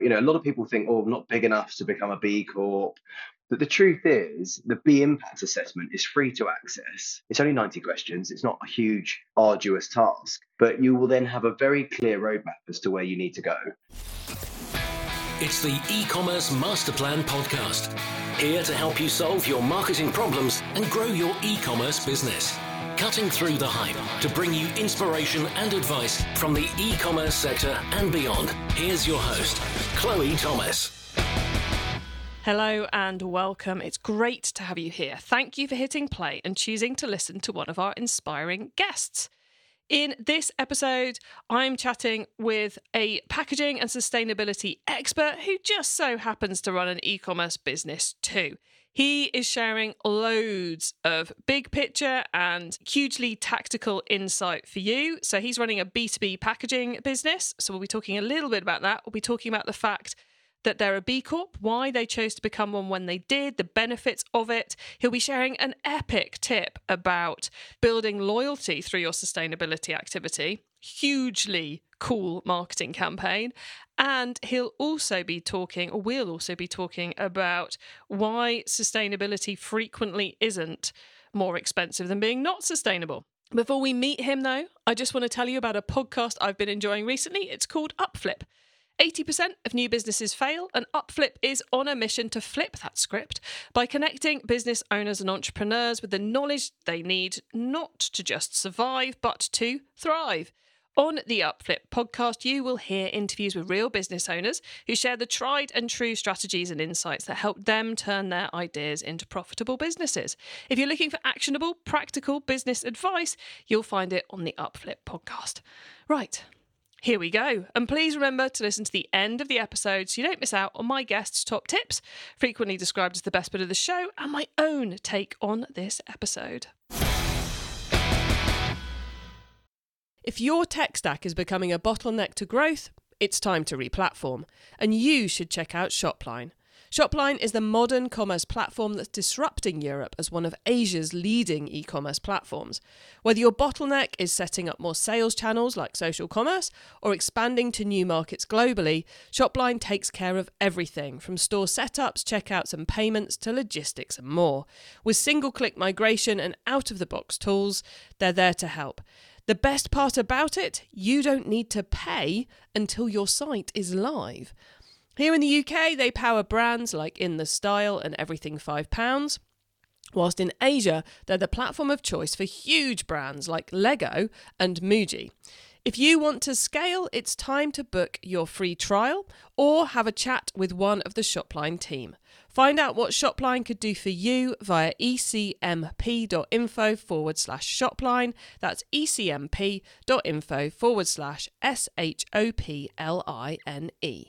a lot of people think, oh, I'm not big enough to become a B Corp. But the truth is, the B Impact Assessment is free to access. It's only 90 questions. It's not a huge, arduous task, but you will then have a very clear roadmap as to where you need to go. It's the e-commerce master plan podcast, here to help you solve your marketing problems and grow your e-commerce business. Cutting through the hype to bring you inspiration and advice from the e-commerce sector and beyond. Here's your host, Chloe Thomas. Hello and welcome. It's great to have you here. Thank you for hitting play and choosing to listen to one of our inspiring guests. In this episode, I'm chatting with a packaging and sustainability expert who just so happens to run an e-commerce business too. He is sharing loads of big picture and hugely tactical insight for you. So he's running a B2B packaging business. So we'll be talking a little bit about that. We'll be talking about the fact that they're a B Corp, why they chose to become one when they did, the benefits of it. He'll be sharing an epic tip about building loyalty through your sustainability activity. Hugely cool marketing campaign. And we'll also be talking about why sustainability frequently isn't more expensive than being not sustainable. Before we meet him, though, I just want to tell you about a podcast I've been enjoying recently. It's called Upflip. 80% of new businesses fail, and Upflip is on a mission to flip that script by connecting business owners and entrepreneurs with the knowledge they need not to just survive, but to thrive. On the Upflip podcast, you will hear interviews with real business owners who share the tried and true strategies and insights that help them turn their ideas into profitable businesses. If you're looking for actionable, practical business advice, you'll find it on the Upflip podcast. Right. Here we go. And please remember to listen to the end of the episode so you don't miss out on my guests' top tips, frequently described as the best bit of the show, and my own take on this episode. If your tech stack is becoming a bottleneck to growth, it's time to replatform, and you should check out Shopline. Shopline is the modern commerce platform that's disrupting Europe as one of Asia's leading e-commerce platforms. Whether your bottleneck is setting up more sales channels like social commerce or expanding to new markets globally, Shopline takes care of everything from store setups, checkouts and payments to logistics and more. With single-click migration and out-of-the-box tools, they're there to help. The best part about it, you don't need to pay until your site is live. Here in the UK, they power brands like In The Style and Everything £5, whilst in Asia, they're the platform of choice for huge brands like Lego and Muji. If you want to scale, it's time to book your free trial or have a chat with one of the Shopline team. Find out what Shopline could do for you via ecmp.info/Shopline. That's ecmp.info/SHOPLINE.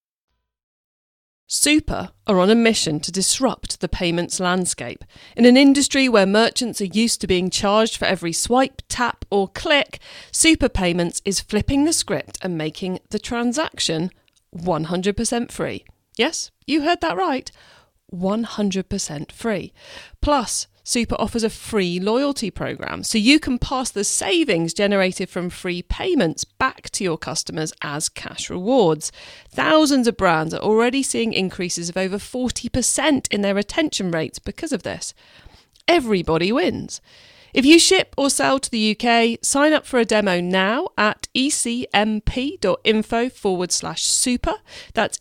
Super are on a mission to disrupt the payments landscape. In an industry where merchants are used to being charged for every swipe, tap or click, Super Payments is flipping the script and making the transaction 100% free. Yes, you heard that right. 100% free. Plus, Super offers a free loyalty program, so you can pass the savings generated from free payments back to your customers as cash rewards. Thousands of brands are already seeing increases of over 40% in their retention rates because of this. Everybody wins. If you ship or sell to the UK, sign up for a demo now at ecmp.info/super. That's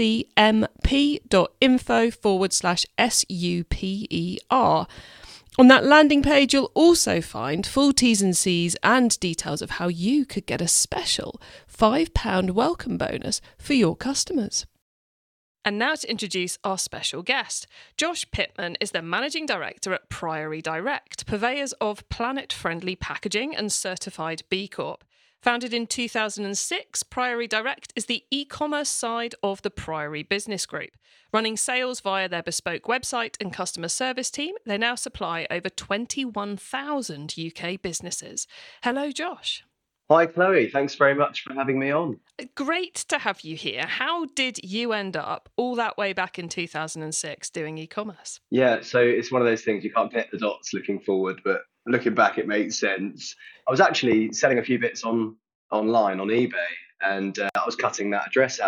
ecmp.info/SUPER. On that landing page, you'll also find full T's and C's and details of how you could get a special £5 welcome bonus for your customers. And now to introduce our special guest. Josh Pittman is the Managing Director at Priory Direct, purveyors of planet-friendly packaging and certified B Corp. Founded in 2006, Priory Direct is the e-commerce side of the Priory Business Group. Running sales via their bespoke website and customer service team, they now supply over 21,000 UK businesses. Hello, Josh. Hi, Chloe. Thanks very much for having me on. Great to have you here. How did you end up all that way back in 2006 doing e-commerce? Yeah, so it's one of those things you can't connect the dots looking forward, but looking back, it makes sense. I was actually selling a few bits online on eBay, and I was cutting that address out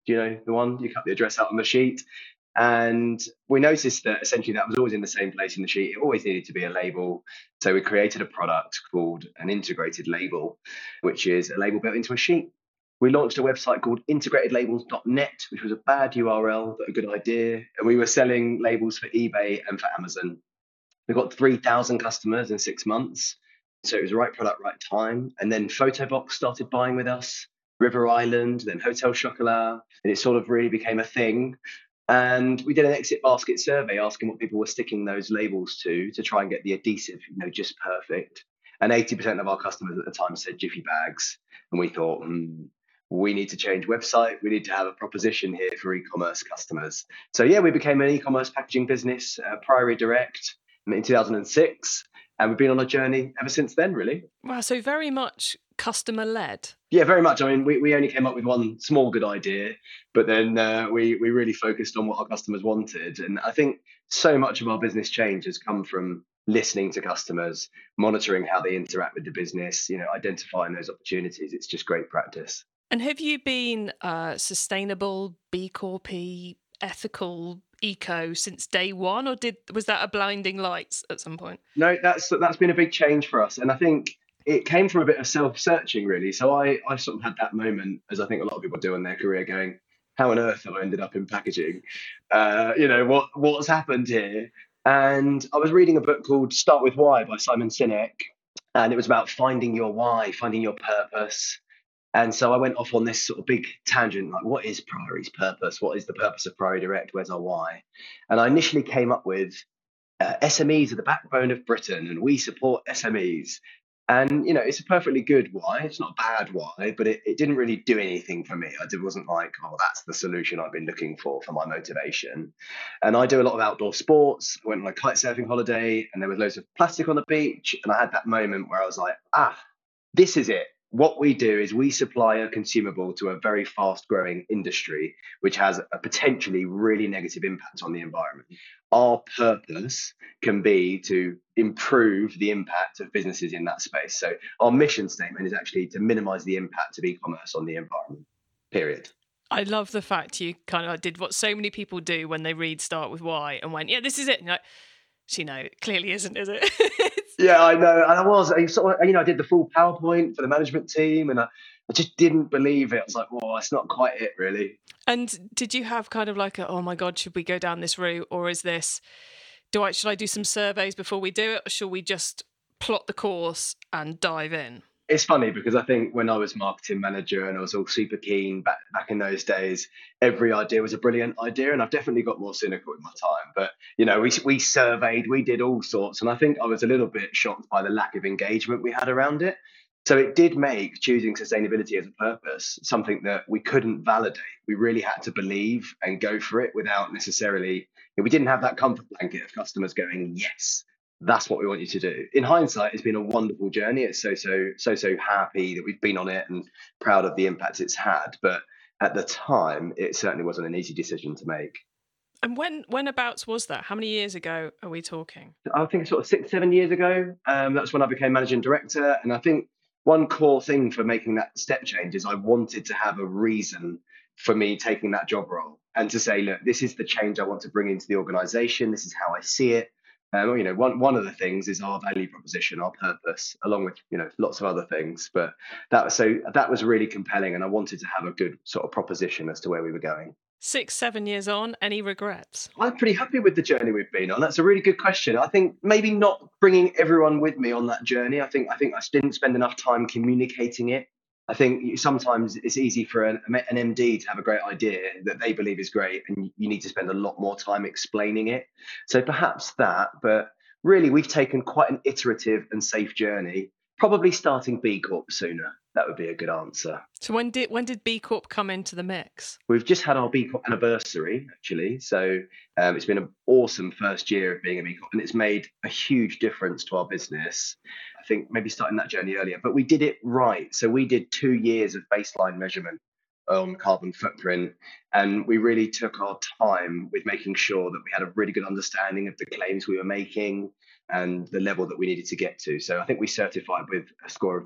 Do you know the one? You cut the address out on the sheet. And we noticed that essentially that was always in the same place in the sheet. It always needed to be a label. So we created a product called an integrated label, which is a label built into a sheet. We launched a website called integratedlabels.net, which was a bad URL, but a good idea. And we were selling labels for eBay and for Amazon. We got 3,000 customers in 6 months. So it was the right product, right time. And then Photobox started buying with us, River Island, then Hotel Chocolat. And it sort of really became a thing. And we did an exit basket survey asking what people were sticking those labels to try and get the adhesive, just perfect. And 80% of our customers at the time said Jiffy Bags. And we thought, we need to change website. We need to have a proposition here for e-commerce customers. So yeah, we became an e-commerce packaging business, Priory Direct, in 2006. And we've been on a journey ever since then, really. Wow, so very much customer-led. Yeah, very much. I mean, we only came up with one small good idea, but then we really focused on what our customers wanted. And I think so much of our business change has come from listening to customers, monitoring how they interact with the business, identifying those opportunities. It's just great practice. And have you been sustainable, B Corp, ethical, eco since day one, or was that a blinding lights at some point? No, that's been a big change for us. And I think it came from a bit of self-searching, really. So I sort of had that moment, as I think a lot of people do in their career, going, how on earth have I ended up in packaging? What's happened here? And I was reading a book called Start With Why by Simon Sinek. And it was about finding your why, finding your purpose. And so I went off on this sort of big tangent, like, what is Priory's purpose? What is the purpose of Priory Direct? Where's our why? And I initially came up with SMEs are the backbone of Britain, and we support SMEs. And, it's a perfectly good why. It's not a bad why, but it didn't really do anything for me. It wasn't like, that's the solution I've been looking for my motivation. And I do a lot of outdoor sports. I went on a kite surfing holiday, and there was loads of plastic on the beach. And I had that moment where I was like, this is it. What we do is we supply a consumable to a very fast growing industry, which has a potentially really negative impact on the environment. Our purpose can be to improve the impact of businesses in that space. So our mission statement is actually to minimize the impact of e-commerce on the environment, period. I love the fact you kind of did what so many people do when they read Start With Why and went, yeah, this is it. And it clearly isn't, is it? Yeah, I know. And I did the full PowerPoint for the management team, and I just didn't believe it. I was like, it's not quite it, really. And did you have kind of like oh my God, should we go down this route? Or is this, should I do some surveys before we do it? Or should we just plot the course and dive in? It's funny because I think when I was marketing manager and I was all super keen back in those days, every idea was a brilliant idea. And I've definitely got more cynical in my time. But, we surveyed, we did all sorts. And I think I was a little bit shocked by the lack of engagement we had around it. So it did make choosing sustainability as a purpose something that we couldn't validate. We really had to believe and go for it without necessarily, we didn't have that comfort blanket of customers going, yes, that's what we want you to do. In hindsight, it's been a wonderful journey. It's so happy that we've been on it and proud of the impact it's had. But at the time, it certainly wasn't an easy decision to make. And whenabouts was that? How many years ago are we talking? I think sort of 6-7 years ago. That's when I became managing director. And I think one core thing for making that step change is I wanted to have a reason for me taking that job role and to say, look, this is the change I want to bring into the organization. This is how I see it. One of the things is our value proposition, our purpose, along with lots of other things. But that was really compelling, and I wanted to have a good sort of proposition as to where we were going. 6-7 years on, any regrets? I'm pretty happy with the journey we've been on. That's a really good question. I think maybe not bringing everyone with me on that journey. I think I didn't spend enough time communicating it. I think sometimes it's easy for an MD to have a great idea that they believe is great, and you need to spend a lot more time explaining it. So perhaps that, but really we've taken quite an iterative and safe journey, probably starting B Corp sooner. That would be a good answer. So when did B Corp come into the mix? We've just had our B Corp anniversary, actually. So it's been an awesome first year of being a B Corp, and it's made a huge difference to our business. I think maybe starting that journey earlier, but we did it right. So we did 2 years of baseline measurement on carbon footprint. And we really took our time with making sure that we had a really good understanding of the claims we were making and the level that we needed to get to. So I think we certified with a score of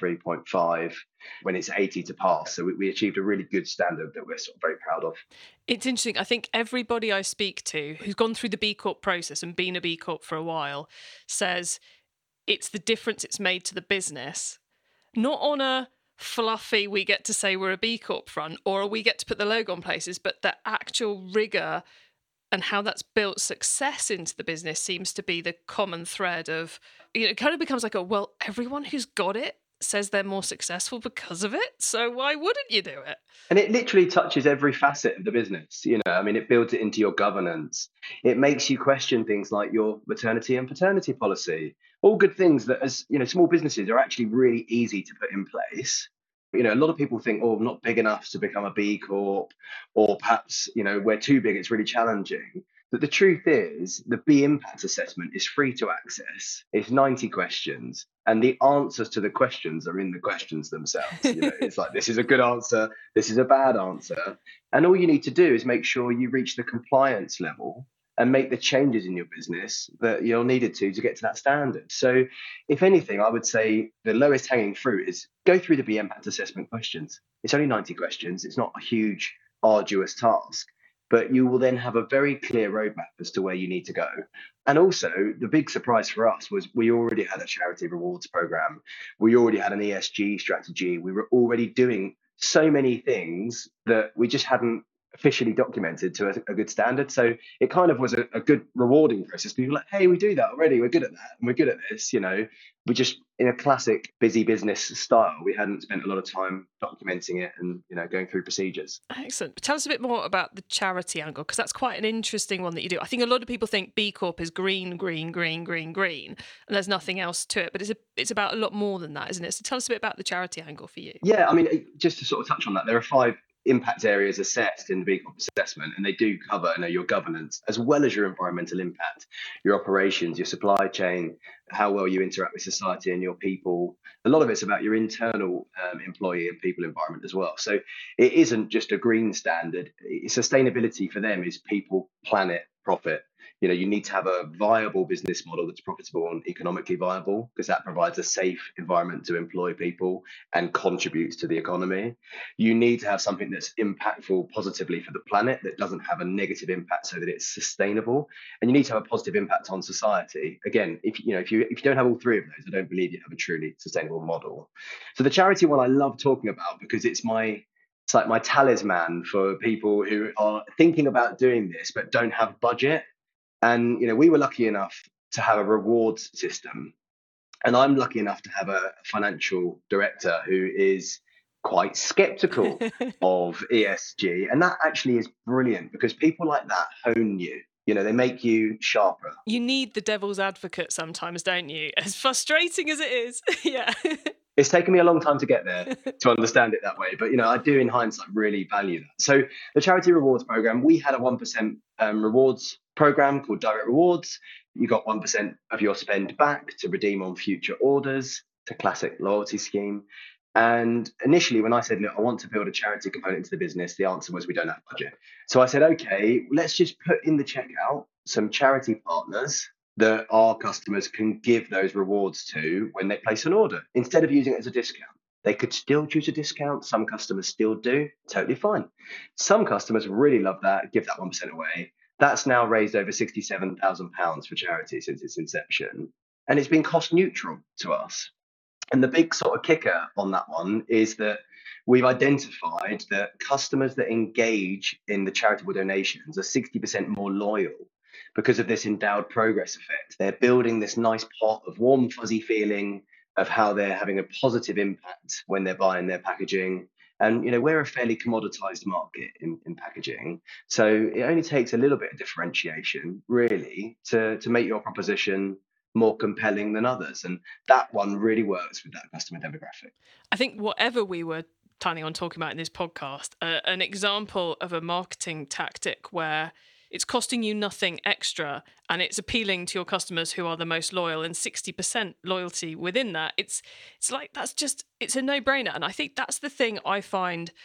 93.5 when it's 80 to pass. So we achieved a really good standard that we're sort of very proud of. It's interesting. I think everybody I speak to who's gone through the B Corp process and been a B Corp for a while says it's the difference it's made to the business, not on a fluffy, we get to say we're a B Corp front or we get to put the logo on places, but the actual rigour and how that's built success into the business seems to be the common thread of, it kind of becomes like everyone who's got it says they're more successful because of it. So why wouldn't you do it? And it literally touches every facet of the business. It builds it into your governance. It makes you question things like your maternity and paternity policy, all good things that as, small businesses are actually really easy to put in place. A lot of people think, I'm not big enough to become a B Corp, or perhaps, we're too big, it's really challenging. But the truth is, the B Impact Assessment is free to access. It's 90 questions, and the answers to the questions are in the questions themselves. It's like, this is a good answer, this is a bad answer. And all you need to do is make sure you reach the compliance level and make the changes in your business that you're needed to get to that standard. So if anything, I would say the lowest hanging fruit is go through the B Impact Assessment questions. It's only 90 questions. It's not a huge, arduous task, but you will then have a very clear roadmap as to where you need to go. And also, the big surprise for us was we already had a charity rewards program. We already had an ESG strategy. We were already doing so many things that we just hadn't officially documented to a good standard. So it kind of was a good rewarding process. People were like, hey, we do that already. We're good at that. And we're good at this. We just, in a classic busy business style, we hadn't spent a lot of time documenting it and, going through procedures. Excellent. Tell us a bit more about the charity angle, because that's quite an interesting one that you do. I think a lot of people think B Corp is green, green, green, green, green, and there's nothing else to it. But it's about a lot more than that, isn't it? So tell us a bit about the charity angle for you. Yeah, just to sort of touch on that, there are 5 impact areas assessed in the B Corp assessment, and they do cover your governance as well as your environmental impact, your operations, your supply chain, how well you interact with society and your people. A lot of it's about your internal employee and people environment as well. So it isn't just a green standard. Sustainability for them is people, planet, profit. You need to have a viable business model that's profitable and economically viable, because that provides a safe environment to employ people and contributes to the economy. You need to have something that's impactful positively for the planet, that doesn't have a negative impact, so that it's sustainable. And you need to have a positive impact on society. Again, if you don't have all 3 of those, I don't believe you have a truly sustainable model. So the charity one I love talking about, because it's like my talisman for people who are thinking about doing this but don't have budget. And, we were lucky enough to have a rewards system. And I'm lucky enough to have a financial director who is quite skeptical of ESG. And that actually is brilliant, because people like that hone you. They make you sharper. You need the devil's advocate sometimes, don't you? As frustrating as it is. Yeah. It's taken me a long time to get there to understand it that way. But, I do in hindsight really value that. So the charity rewards program, we had a 1% rewards program called Direct Rewards. You got 1% of your spend back to redeem on future orders. It's a classic loyalty scheme. And initially, when I said, look, I want to build a charity component to the business, the answer was we don't have budget. So I said, okay, let's just put in the checkout some charity partners that our customers can give those rewards to when they place an order, instead of using it as a discount. They could still choose a discount. Some customers still do. Totally fine. Some customers really love that, give that 1% away. That's now raised over £67,000 for charity since its inception. And it's been cost neutral to us. And the big sort of kicker on that one is that we've identified that customers that engage in the charitable donations are 60% more loyal because of this endowed progress effect. They're building this nice pot of warm, fuzzy feeling of how they're having a positive impact when they're buying their packaging. And, we're a fairly commoditized market in packaging. So it only takes a little bit of differentiation, really, to make your proposition more compelling than others. And that one really works with that customer demographic. I think whatever we were planning on talking about in this podcast, an example of a marketing tactic where it's costing you nothing extra and it's appealing to your customers who are the most loyal, and 60% loyalty within that, it's like, it's a no-brainer. And I think that's the thing I find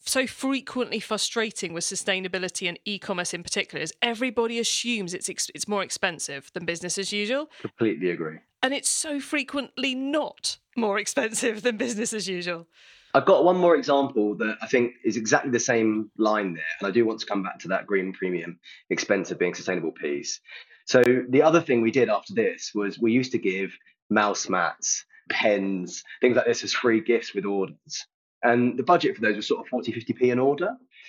so frequently frustrating with sustainability and e-commerce in particular is everybody assumes it's more expensive than business as usual. Completely agree. And it's so frequently not more expensive than business as usual. I've got one more example that I think is exactly the same line there. And I do want to come back to that green premium, expensive being sustainable piece. So the other thing we did after this was we used to give mouse mats, pens, things like this as free gifts with orders. And the budget for those was sort of 40, 50p an order.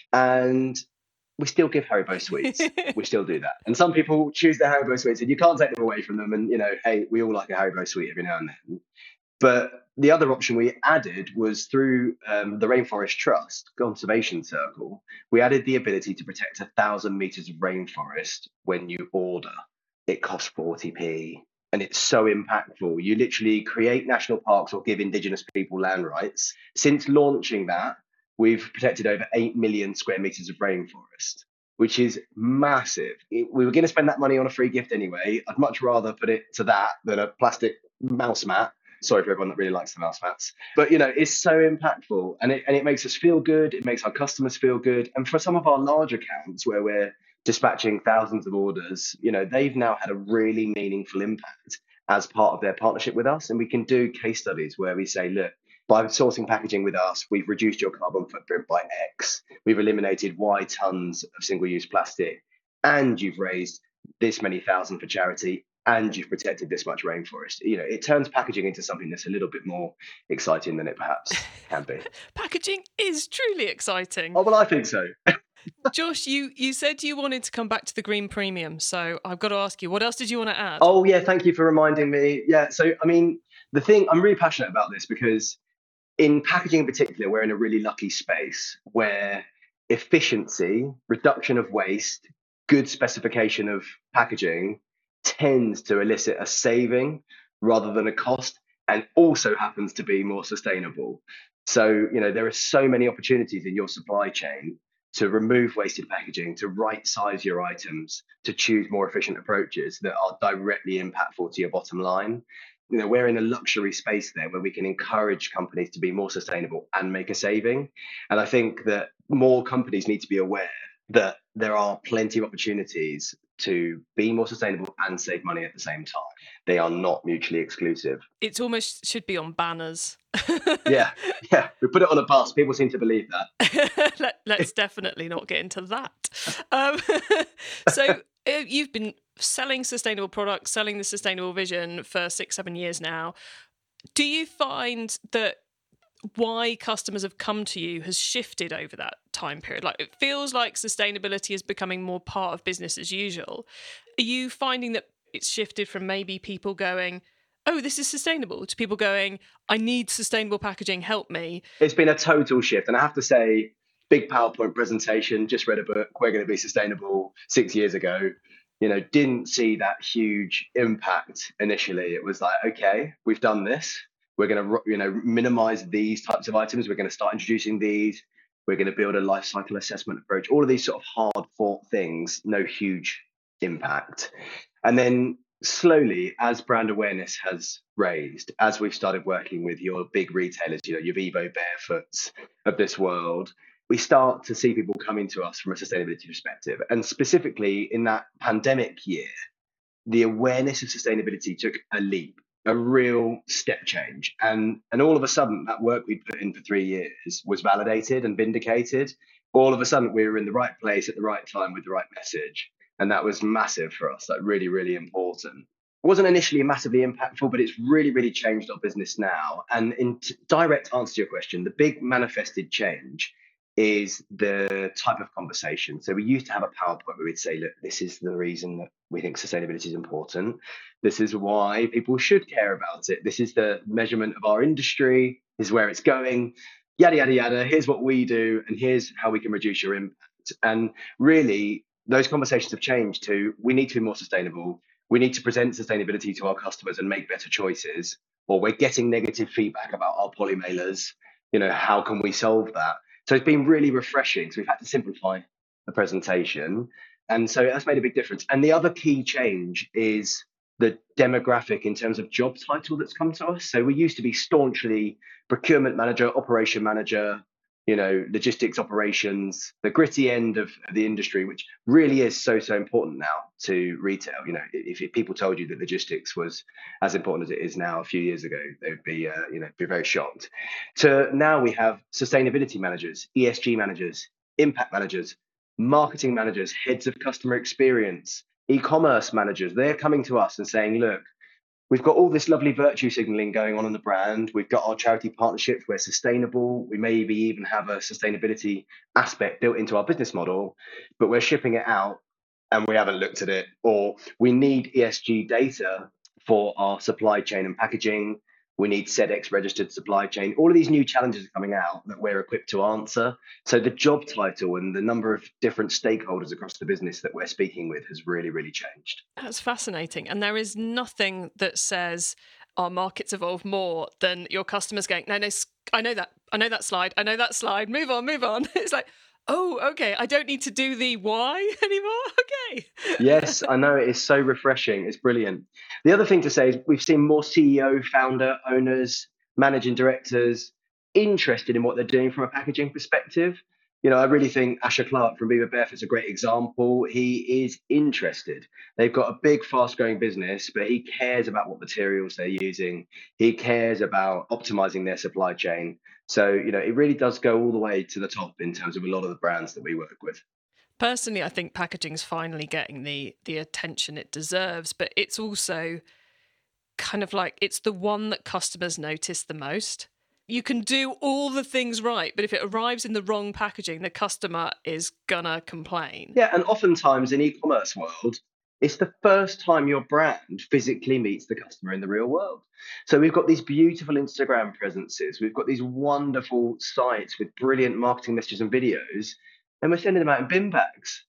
And we still give Haribo sweets. We still do that. And some people choose the Haribo sweets and you can't take them away from them. And, hey, we all like a Haribo sweet every now and then. But the other option we added was through the Rainforest Trust Conservation Circle. We added the ability to protect 1,000 meters of rainforest when you order. It costs 40p. And it's so impactful. You literally create national parks or give Indigenous people land rights. Since launching that, we've protected over 8 million square meters of rainforest, which is massive. We were going to spend that money on a free gift anyway. I'd much rather put it to that than a plastic mouse mat. Sorry for everyone that really likes the mouse mats. But, it's so impactful and it makes us feel good. It makes our customers feel good. And for some of our large accounts where we're dispatching thousands of orders, they've now had a really meaningful impact as part of their partnership with us. And we can do case studies where we say, look, by sourcing packaging with us, we've reduced your carbon footprint by X. We've eliminated Y tons of single-use plastic, and you've raised this many thousand for charity, and you've protected this much rainforest. It turns packaging into something that's a little bit more exciting than it perhaps can be. Packaging is truly exciting. Oh, well, I think so. Josh, you said you wanted to come back to the green premium, so I've got to ask you, what else did you want to add? Oh, yeah, thank you for reminding me. Yeah, so, the thing, I'm really passionate about this because in packaging in particular, we're in a really lucky space where efficiency, reduction of waste, good specification of packaging tends to elicit a saving rather than a cost, and also happens to be more sustainable. So, there are so many opportunities in your supply chain to remove wasted packaging, to right size your items, to choose more efficient approaches that are directly impactful to your bottom line. We're in a luxury space there where we can encourage companies to be more sustainable and make a saving. And I think that more companies need to be aware that there are plenty of opportunities to be more sustainable and save money at the same time. They are not mutually exclusive. It almost should be on banners. Yeah. We put it on a bus. People seem to believe that. Let's definitely not get into that. So you've been selling sustainable products, selling the sustainable vision for 6-7 years now. Do you find that why customers have come to you has shifted over that time period? Like, it feels like sustainability is becoming more part of business as usual. Are you finding that it's shifted from maybe people going, oh, this is sustainable, to people going, I need sustainable packaging, help me? It's been a total shift. And I have to say, big PowerPoint presentation, just read a book, We're Going to Be Sustainable 6 years ago. Didn't see that huge impact initially. It was like, okay, we've done this. We're going to, minimize these types of items. We're going to start introducing these. We're going to build a life cycle assessment approach. All of these sort of hard fought things, no huge impact. And then slowly, as brand awareness has raised, as we've started working with your big retailers, your Vivo, Barefoots of this world, we start to see people coming to us from a sustainability perspective. And specifically in that pandemic year, the awareness of sustainability took a leap, a real step change. And all of a sudden, that work we'd put in for 3 years was validated and vindicated. All of a sudden, we were in the right place at the right time with the right message. And that was massive for us, like really, really important. It wasn't initially massively impactful, but it's really, really changed our business now. And in direct answer to your question, the big manifested change is the type of conversation. So we used to have a PowerPoint where we'd say, look, this is the reason that we think sustainability is important. This is why people should care about it. This is the measurement of our industry. This is where it's going. Yada, yada, yada. Here's what we do. And here's how we can reduce your impact. And really, those conversations have changed to, we need to be more sustainable. We need to present sustainability to our customers and make better choices. Or we're getting negative feedback about our poly mailers. How can we solve that? So it's been really refreshing. So we've had to simplify the presentation. And so that's made a big difference. And the other key change is the demographic in terms of job title that's come to us. So we used to be staunchly procurement manager, operation manager, logistics operations, the gritty end of the industry, which really is so important now to retail. If people told you that logistics was as important as it is now a few years ago, they would be, be very shocked. To now we have sustainability managers, ESG managers, impact managers, marketing managers, heads of customer experience, e-commerce managers. They're coming to us and saying, look, we've got all this lovely virtue signaling going on in the brand. We've got our charity partnerships. We're sustainable. We maybe even have a sustainability aspect built into our business model, but we're shipping it out and we haven't looked at it. Or we need ESG data for our supply chain and packaging. We need SEDEX registered supply chain. All of these new challenges are coming out that we're equipped to answer. So the job title and the number of different stakeholders across the business that we're speaking with has really, really changed. That's fascinating. And there is nothing that says our markets evolve more than your customers going, no, I know that slide, move on. It's like, oh, okay, I don't need to do the why anymore. Okay. Yes, I know. It is so refreshing. It's brilliant. The other thing to say is we've seen more CEO, founder, owners, managing directors interested in what they're doing from a packaging perspective. I really think Asher Clark from Viva Beth is a great example. He is interested. They've got a big, fast-growing business, but he cares about what materials they're using. He cares about optimizing their supply chain. So, it really does go all the way to the top in terms of a lot of the brands that we work with. Personally, I think packaging's finally getting the attention it deserves, but it's also kind of like it's the one that customers notice the most. You can do all the things right, but if it arrives in the wrong packaging, the customer is gonna complain. Yeah, and oftentimes in e-commerce world, it's the first time your brand physically meets the customer in the real world. So we've got these beautiful Instagram presences. We've got these wonderful sites with brilliant marketing messages and videos, and we're sending them out in bin bags.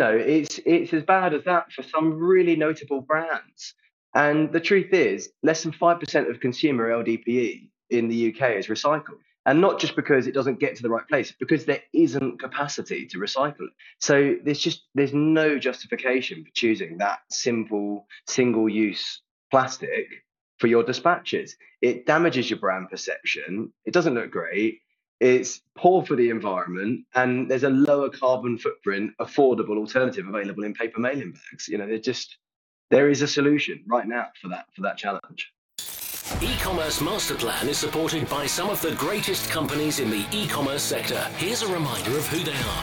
It's as bad as that for some really notable brands. And the truth is, less than 5% of consumer LDPE in the UK is recycled. And not just because it doesn't get to the right place, because there isn't capacity to recycle it. So there's no justification for choosing that simple single-use plastic for your dispatches. It damages your brand perception. It doesn't look great. It's poor for the environment, and there's a lower carbon footprint, affordable alternative available in paper mailing bags. There is a solution right now for that challenge. E-commerce Master Plan is supported by some of the greatest companies in the e-commerce sector. Here's a reminder of who they are.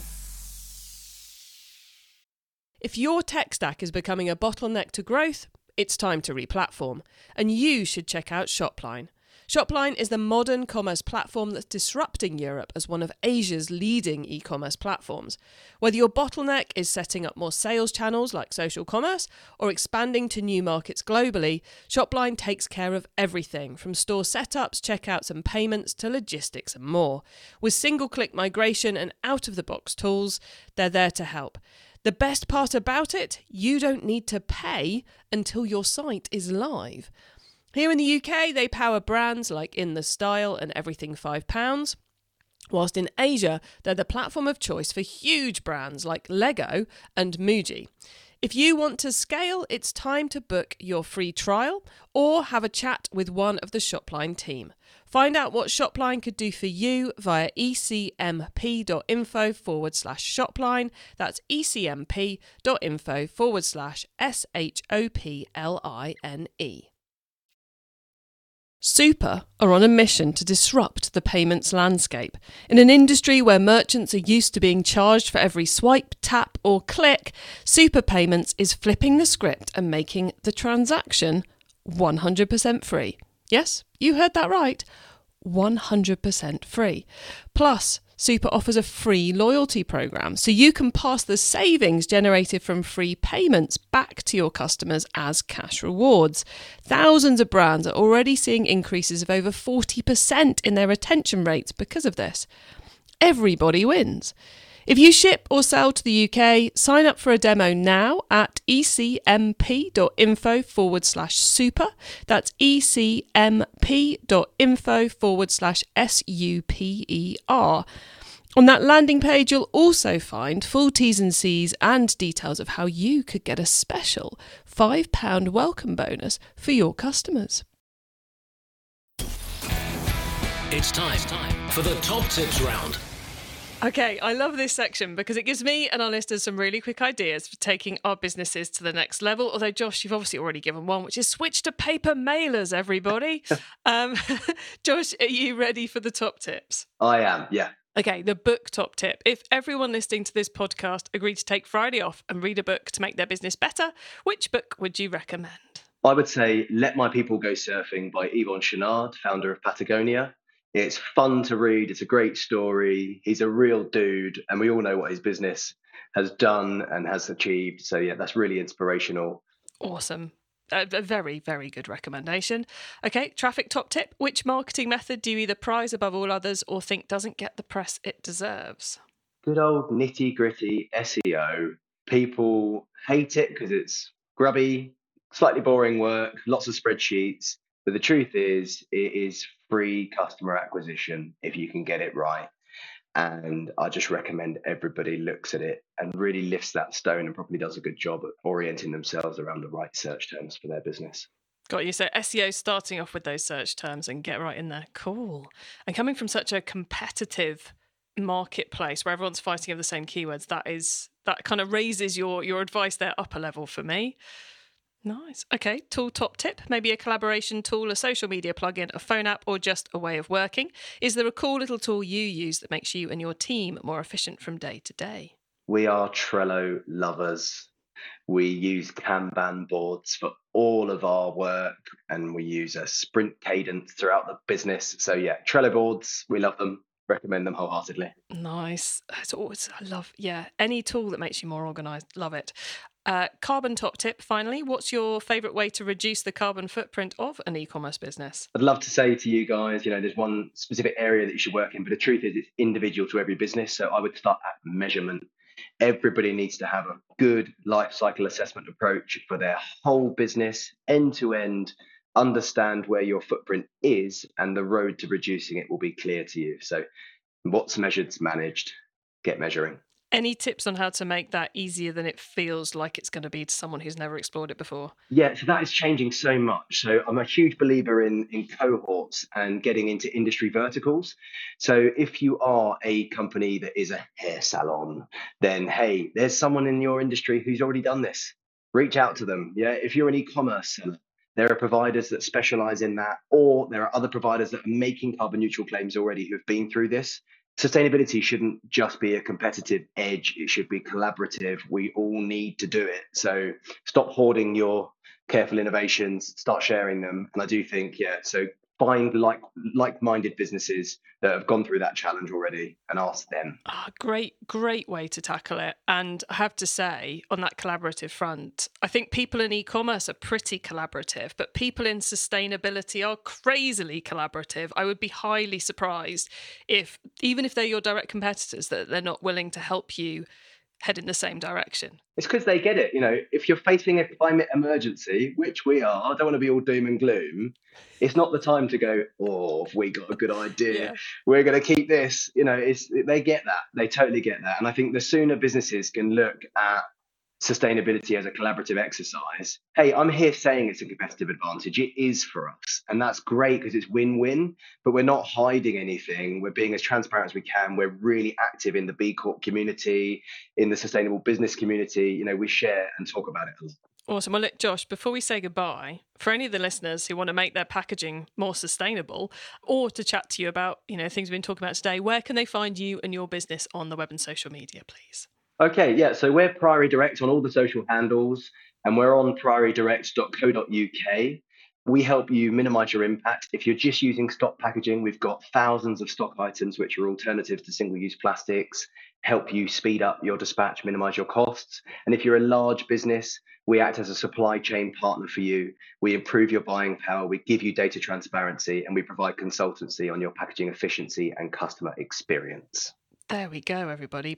If your tech stack is becoming a bottleneck to growth, it's time to replatform, and you should check out Shopline. Shopline is the modern commerce platform that's disrupting Europe as one of Asia's leading e-commerce platforms. Whether your bottleneck is setting up more sales channels like social commerce or expanding to new markets globally, Shopline takes care of everything from store setups, checkouts and payments to logistics and more. With single-click migration and out-of-the-box tools, they're there to help. The best part about it, you don't need to pay until your site is live. Here in the UK, they power brands like In The Style and Everything £5, whilst in Asia, they're the platform of choice for huge brands like Lego and Muji. If you want to scale, it's time to book your free trial or have a chat with one of the Shopline team. Find out what Shopline could do for you via ecmp.info/Shopline. That's ecmp.info/SHOPLINE. Super are on a mission to disrupt the payments landscape. In an industry where merchants are used to being charged for every swipe, tap or click, Super Payments is flipping the script and making the transaction 100% free. Yes, you heard that right. 100% free. Plus, Super offers a free loyalty program, so you can pass the savings generated from free payments back to your customers as cash rewards. Thousands of brands are already seeing increases of over 40% in their retention rates because of this. Everybody wins. If you ship or sell to the UK, sign up for a demo now at ecmp.info/super. That's ecmp.info/SUPER. On that landing page, you'll also find full T's and C's and details of how you could get a special £5 welcome bonus for your customers. It's time for the top tips round. Okay, I love this section because it gives me and our listeners some really quick ideas for taking our businesses to the next level. Although, Josh, you've obviously already given one, which is switch to paper mailers, everybody. Josh, are you ready for the top tips? I am, yeah. Okay, the book top tip. If everyone listening to this podcast agreed to take Friday off and read a book to make their business better, which book would you recommend? I would say Let My People Go Surfing by Yvon Chouinard, founder of Patagonia. It's fun to read. It's a great story. He's a real dude, and we all know what his business has done and has achieved. So, yeah, that's really inspirational. Awesome. A very, very good recommendation. Okay, traffic top tip. Which marketing method do you either prize above all others or think doesn't get the press it deserves? Good old nitty gritty SEO. People hate it because it's grubby, slightly boring work, lots of spreadsheets. But the truth is, it is free customer acquisition if you can get it right. And I just recommend everybody looks at it and really lifts that stone and probably does a good job at orienting themselves around the right search terms for their business. Got you. So SEO starting off with those search terms and get right in there. Cool. And coming from such a competitive marketplace where everyone's fighting over the same keywords, that kind of raises your advice there up a level for me. Nice. Okay, tool top tip. Maybe a collaboration tool, a social media plugin, a phone app, or just a way of working. Is there a cool little tool you use that makes you and your team more efficient from day to day? We are Trello lovers. We use Kanban boards for all of our work, and we use a sprint cadence throughout the business. So yeah, Trello boards, we love them. Recommend them wholeheartedly. Nice. It's always, I love, any tool that makes you more organised. Love it. Carbon top tip, finally. What's your favourite way to reduce the carbon footprint of an e-commerce business? I'd love to say to you guys, there's one specific area that you should work in, but the truth is it's individual to every business. So I would start at measurement. Everybody needs to have a good life cycle assessment approach for their whole business, end to end, understand where your footprint is, and the road to reducing it will be clear to you. So what's measured's managed. Get measuring. Any tips on how to make that easier than it feels like it's going to be to someone who's never explored it before? Yeah, so that is changing so much. So I'm a huge believer in cohorts and getting into industry verticals. So if you are a company that is a hair salon, then hey, there's someone in your industry who's already done this. Reach out to them. Yeah, if you're an e-commerce seller, there are providers that specialize in that, or there are other providers that are making carbon neutral claims already who've been through this. Sustainability shouldn't just be a competitive edge. It should be collaborative. We all need to do it. So stop hoarding your careful innovations, start sharing them. And I do think, so find like-minded businesses that have gone through that challenge already and ask them. Great way to tackle it. And I have to say, on that collaborative front, I think people in e-commerce are pretty collaborative, but people in sustainability are crazily collaborative. I would be highly surprised even if they're your direct competitors, that they're not willing to help you head in the same direction. It's because they get it. If you're facing a climate emergency, which we are, I don't want to be all doom and gloom. It's not the time to go, we got a good idea. Yeah. We're going to keep this. They get that. They totally get that. And I think the sooner businesses can look at sustainability as a collaborative exercise, hey, I'm here saying it's a competitive advantage. It is for us. And that's great because it's win-win, but we're not hiding anything. We're being as transparent as we can. We're really active in the B Corp community, in the sustainable business community. We share and talk about it a lot. Awesome. Well, look, Josh, before we say goodbye, for any of the listeners who want to make their packaging more sustainable or to chat to you about, things we've been talking about today, where can they find you and your business on the web and social media, please? Okay, yeah, so we're Priory Direct on all the social handles, and we're on priorydirect.co.uk. We help you minimize your impact. If you're just using stock packaging, we've got thousands of stock items which are alternatives to single-use plastics, help you speed up your dispatch, minimize your costs. And if you're a large business, we act as a supply chain partner for you. We improve your buying power, we give you data transparency, and we provide consultancy on your packaging efficiency and customer experience. There we go, everybody.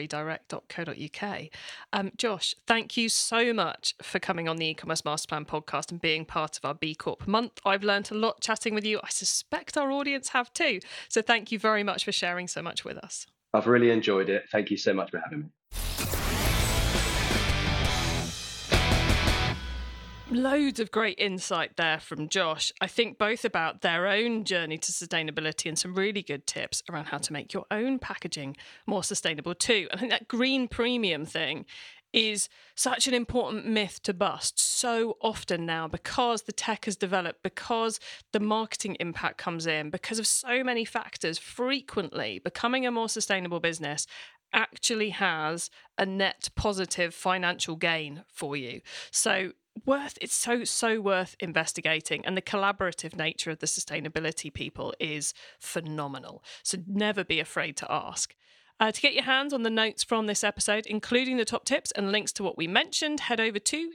priorydirect.co.uk. Josh, thank you so much for coming on the E-commerce Masterplan podcast and being part of our B Corp month. I've learned a lot chatting with you. I suspect our audience have too. So thank you very much for sharing so much with us. I've really enjoyed it. Thank you so much for having me. Loads of great insight there from Josh. I think both about their own journey to sustainability and some really good tips around how to make your own packaging more sustainable too. I think that green premium thing is such an important myth to bust so often now, because the tech has developed, because the marketing impact comes in, because of so many factors. Frequently, becoming a more sustainable business actually has a net positive financial gain for you. It's so worth investigating, and the collaborative nature of the sustainability people is phenomenal. So never be afraid to ask. To get your hands on the notes from this episode, including the top tips and links to what we mentioned, head over to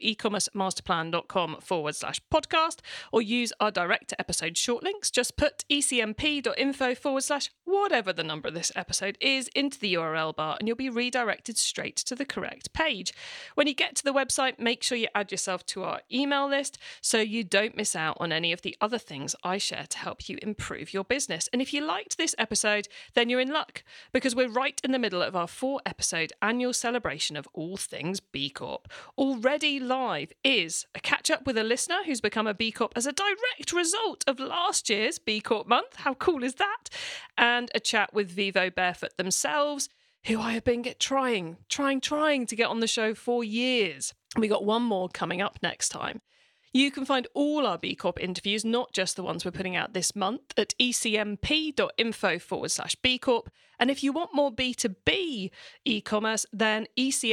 ecommercemasterplan.com/podcast or use our direct to episode short links. Just put ecmp.info/whatever the number of this episode is into the URL bar and you'll be redirected straight to the correct page. When you get to the website, make sure you add yourself to our email list so you don't miss out on any of the other things I share to help you improve your business. And if you liked this episode, then you're in luck, because we're right in the middle of our 4-episode annual celebration of all things B Corp. Already live is a catch-up with a listener who's become a B Corp as a direct result of last year's B Corp month. How cool is that? And a chat with Vivo Barefoot themselves, who I have been trying to get on the show for years. We got one more coming up next time. You can find all our B Corp interviews, not just the ones we're putting out this month, at ecmp.info/B Corp. And if you want more B2B e-commerce, then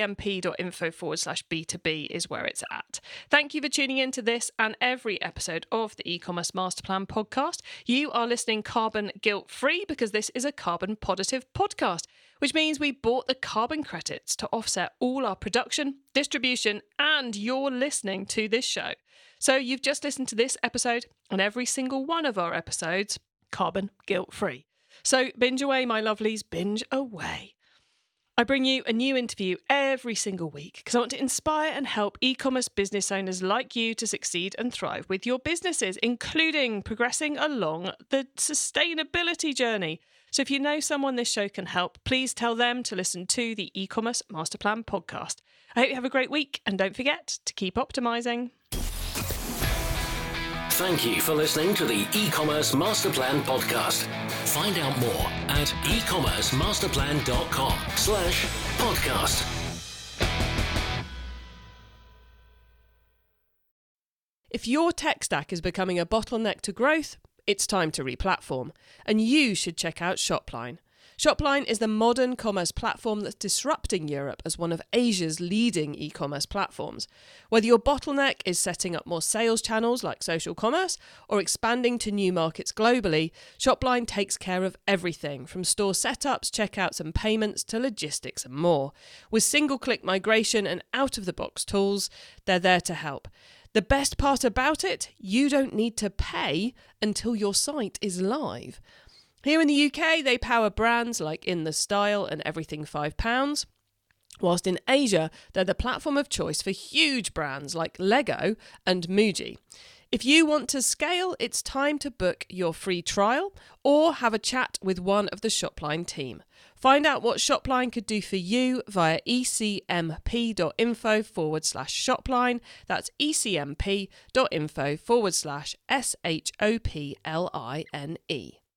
ecmp.info/B2B is where it's at. Thank you for tuning in to this and every episode of the E-commerce Masterplan podcast. You are listening carbon guilt-free because this is a carbon positive podcast, which means we bought the carbon credits to offset all our production, distribution, and your listening to this show. So you've just listened to this episode and every single one of our episodes, carbon guilt-free. So binge away, my lovelies, binge away. I bring you a new interview every single week because I want to inspire and help e-commerce business owners like you to succeed and thrive with your businesses, including progressing along the sustainability journey. So if you know someone this show can help, please tell them to listen to the E-commerce Masterplan podcast. I hope you have a great week, and don't forget to keep optimizing. Thank you for listening to the E-commerce Masterplan podcast. Find out more at ecommercemasterplan.com/podcast. If your tech stack is becoming a bottleneck to growth, it's time to replatform, and you should check out Shopline. Shopline is the modern commerce platform that's disrupting Europe as one of Asia's leading e-commerce platforms. Whether your bottleneck is setting up more sales channels like social commerce or expanding to new markets globally, Shopline takes care of everything from store setups, checkouts and payments to logistics and more. With single-click migration and out-of-the-box tools, they're there to help. The best part about it, you don't need to pay until your site is live. Here in the UK, they power brands like In The Style and Everything £5, whilst in Asia, they're the platform of choice for huge brands like Lego and Muji. If you want to scale, it's time to book your free trial or have a chat with one of the Shopline team. Find out what Shopline could do for you via ecmp.info/Shopline. That's ecmp.info/SHOPLINE.